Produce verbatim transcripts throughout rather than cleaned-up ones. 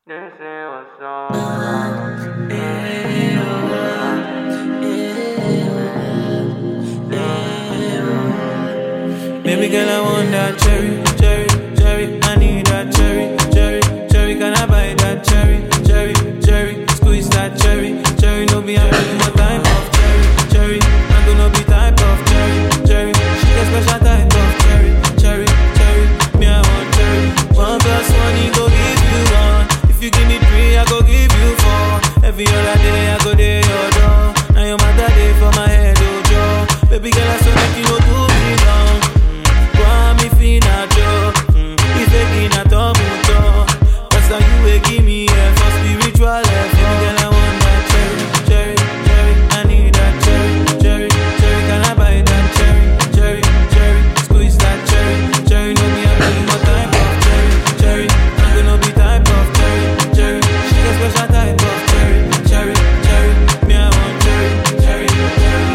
This is what's on. Baby girl, I want that cherry, cherry, cherry. I need that cherry, cherry, cherry. Can I buy that cherry, cherry, cherry? Squeeze that cherry, cherry. No be having my type of cherry, cherry. I'm gonna be type of cherry, cherry. She get special type of cherry, cherry, cherry. Me I want cherry. One plus one, he go give you one. If you give me three, I go give you four. Every other day, I go there your door. Now your mother day for my head, oh Joe. Baby girl, I swear make you no do me down. Me fina jo, mm, if they na to mucho. Cause now you will give me a for spiritual life. Baby girl, I want that cherry, cherry, cherry. I need that cherry, cherry, cherry. Can I buy that cherry, cherry, cherry? Squeeze that cherry, cherry. No me I'm really more type of cherry, cherry. I'm gonna be type of cherry, cherry. She got special type of cherry, cherry, cherry. Me I want cherry, cherry, cherry.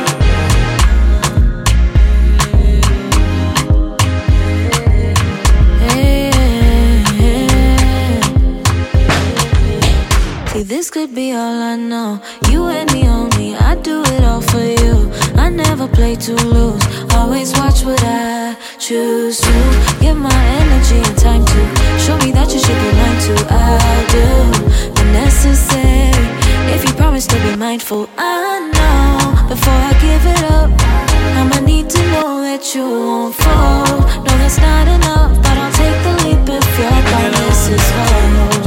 This could be all I know. You and me only, I do it all for you. I never play to lose, always watch what I choose to. Give my energy and time to show me that you should be mine too. I'll do the necessary if you promise to be mindful. I know before I give it up, I'ma need to know that you won't fall. No, that's not enough, but I'll take the leap if your promise is hard.